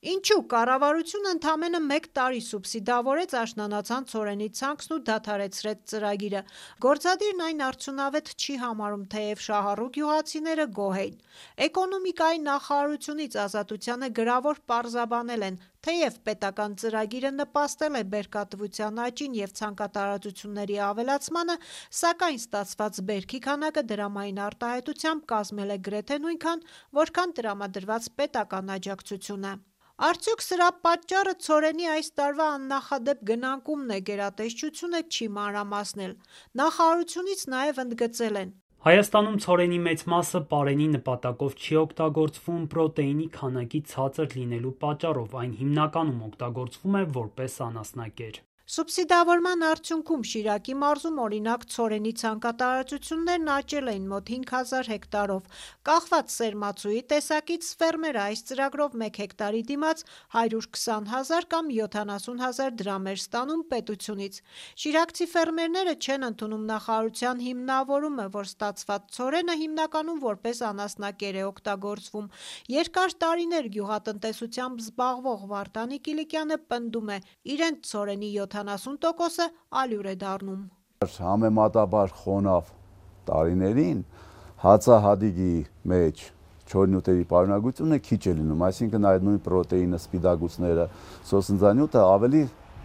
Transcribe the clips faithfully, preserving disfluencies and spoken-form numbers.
Ինչու կառավարությունը ընդամենը մեկ տարի սուբսիդավորեց աշնանացան ցորենի ցանքն ու դադարեցրեց ծրագիրը։ Գործադիրն այն արդյունավետ չի համարում, թեև շահառու գյուղացիները գոհ էին։ Էկոնոմիկայի նախարարությունից Ազատությանը գրավոր պարզաբանել են, թեև պետական ծրագիրը նպաստել է բերքատվության աճին և ցանքատարածությունների ավելացմանը, սակայն ստացված բերքի քանակը դրամային արտահայտությամբ կազմել է գրեթե նույնքան, որքան տրամադրված պետական աջակցությունը։ Արդյոք սրա պատճառը ցորենի այս տարվա աննախադեպ գնանկումն է, գերատեսչությունը չի մանրամասնել։ Նախարարությունից նաև ընդգծել են. Հայաստանում ցորենի մեծ մասը պարենի նպատակով չի օգտագործվում պրոտեինի քանակի ցածր լինելու պատճառով, այն հիմնականում օգտագործվում է որպես անասնակեր։ Սուբսիդավորման արդյունքում Շիրակի մարզում օրինակ ցորենի ցանքատարածություններն աճել էին մոտ հինգ հազար հեկտարով։ Կախված սերմացուի տեսակից ֆերմերը այս ծրագրով մեկ հեկտարի դիմաց հարյուր քսան հազար կամ յոթանասուն հազար դրամ էր ստանում պետությունից։ Շիրակցի ֆերմերները չեն ընդունում նախարարության հիմնավորումը, որ ստացված ցորենը հիմնականում որպես անասնակեր է օգտագործվում։ Երկար տարիներ գյուղատնտեսությամբ զբաղվող Վարդանի Կիլիկյանը պնդում է, իրենց ցորենի յոթանասուն տոկոսը ալյուր է դառնում։ Համեմատաբար խոնավ տարիներին հացահատիկի մեջ չորնյութերի պարունակությունը քիչ է լինում, այսինքն այդ նույն պրոտեինը, սպիտակուցները, սոսնձանյութը ավելի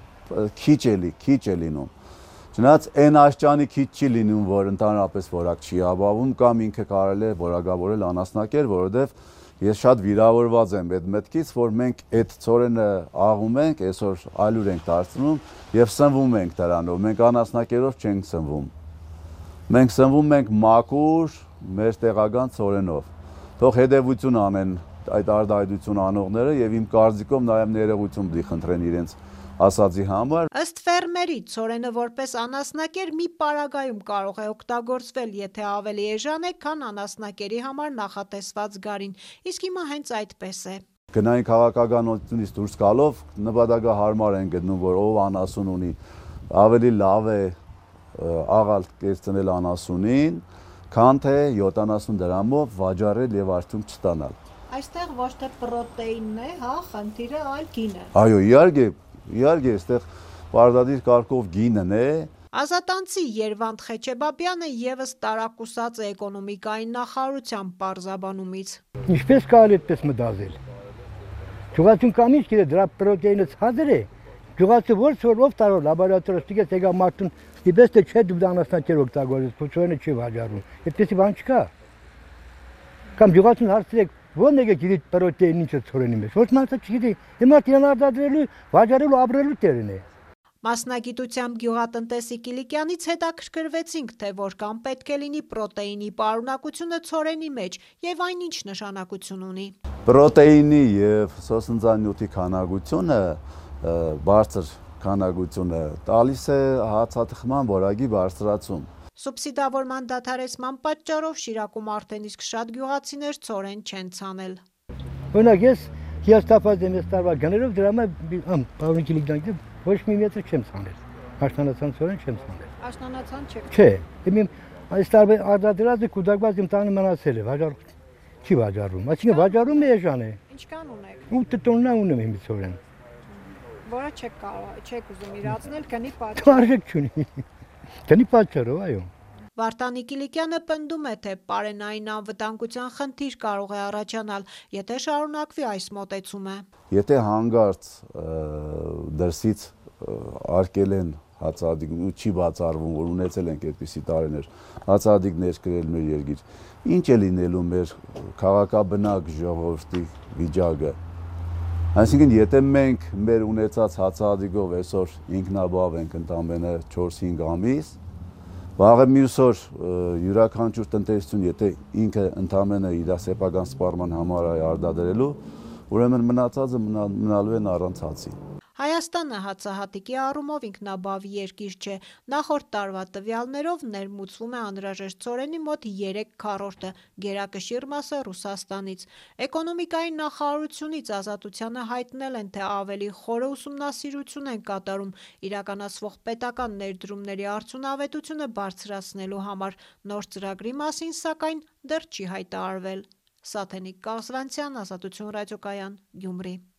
քիչ է, քիչ է լինում։ Չնայած այն աշճանի քիչ չի լինում, որ ընդհանրապես որակ չի ապահովում, կամ ինքը կարելի է որակավորել անասնակեր, որովհետև ես շատ վիրավորված եմ այդ մտքից, որ մենք այդ ցորենը աղում ենք, այսօր ալյուր ենք դարձնում եւ սնվում ենք դրանով, մենք անասնակերով չենք սնվում։ Մենք սնվում ենք մաքուր մեր տեղական ցորենով։ Թող հետևություն անեն այդ արտահայտություն անողները եւ իմ կարծիքով նաեւ ներողություն պետք է խնդրեն իրենց ասածի համար։ Ըստ ֆերմերի, ցորենը որպես անասնակեր մի պարագայում կարող է օգտագործվել, եթե ավելի էժան է, քան անասնակերի համար նախատեսված գարին, իսկ հիմա հենց այդպես է։ Գնային քաղաքականությունից դուրս գալով նպատակահարմար են գտնում, որ ով անասուն ունի, ավելի լավ է աղալ կերծնել անասունին, քան թե յոթանասուն դրամով վաճառել եւ արդյունք չստանալ։ Այստեղ ոչ թե պրոտեինն է, հա, խնդիրը, այլ գինը։ Այո, իհարկե, իհարկե, այստեղ պարտադիր կարգով գինն է։ Ազատանցի Երվանդ Խեչեբաբյանը եւս տարակուսած է էկոնոմիկայի նախարարության պարզաբանումից։ Ինչպես կարելի այդպես մտածել։ Գյուղացուն կամից գիտե դրա պրոտեինը ցածր է։ Գյուղացու որ սորով տարով լաբորատորիա ստիգես եկա մարդուն ստիպես թե չէ դու անասնակեր օգտագործես, փոչորենը չի վաճառում։ Այդպեսի բան չկա։ Կամ գյուղացուն հարցրեք, ո՞րն է գիտի պրոտեին ինչը ցորենի մեջ։ Ոչ մարդը չգիտի։ Հիմա իրան արտադրելու, վաճառելու, ապրելու տեղն է։ Մասնագիտությամբ գյուղատնտեսի Կիլիկյանից հետաքրքրվեցինք, թե որքան պետք է լինի պրոտեինի պարունակությունը ցորենի մեջ եւ այն ինչ նշանակություն ունի։ Պրոտեինի եւ սոսնձանյութի քանակությունը բարձր քանակությունը տալիս է հացաթխման որակի բարձրացում։ Սուբսիդավորման դադարեցման պատճառով Շիրակում արդեն իսկ շատ գյուղացիներ ցորեն չեն ցանել։ Օրինակ ես հիաստապած եմ այս տարվա գներով դրա համար պարոն Կիլիկյանը ոչ մի մետր չեմ ցանել։ Աշնանացան ցորեն չեմ ցանել։ Աշնանացան չեք։ Չէ, իմ այս տարվա արտադրածը կուտակված իմ տանը մնացել է, վաճառ չի վաճառում։ Այսինքն վաճառում է էժան է։ Ինչքան ունեք։ Ութ տոննա ունեմ իմ ցորեն։ Որը չեք կարող, չեք ուզում իրացնել գնի պատճառով։ Արժեք չունի։ Գնի պատճառով, այո։ Վարդանի Կիլիկյանը պնդում է, թե պարենային անվտանգության խնդիր կարող է առաջանալ, եթե շարունակվի այս մոտեցումը։ Եթե հանգարց դրսից արկել են հացադիկ ու չի բացառվում, որ ունեցել ենք այդպիսի տարիներ, հացադիկ ներկրել մեր երկիր, ինչ է լինելու մեր քաղաքաբնակ ժողովրդի վիճակը։ Այսինքն, եթե մենք մեր ունեցած հացադիկով այսօր ինքնաբավ ենք ընդամենը չորս-հինգ ամիս, վաղը մյուս օր յուրաքանչյուր տնտեսություն, եթե ինքը ընդամենը իր սեփական սպառման համար է արտադրելու, ուրեմն մնացածը մնալու են առանց հացի։ Հայաստանը հացահատիկի առումով ինքնաբավ երկիր չէ։ Նախորդ տարվա տվյալներով ներմուծվում է անհրաժեշտ ցորենի մոտ երեք քառորդը, գերակշիռ մասը Ռուսաստանից։ Էկոնոմիկայի նախարարությունից Ազատությանը հայտնել են, թե ավելի խորը ուսումնասիրություն են կատարում իրականացվող պետական ներդրումների արդյունավետությունը բարձրացնելու համար։ Նոր ծրագրի մասին, սակայն, դեռ չի հայտարարվել։ Սաթենիկ Կաղզվանցյան, Ազատություն ռադիոկայան, Գյումրի։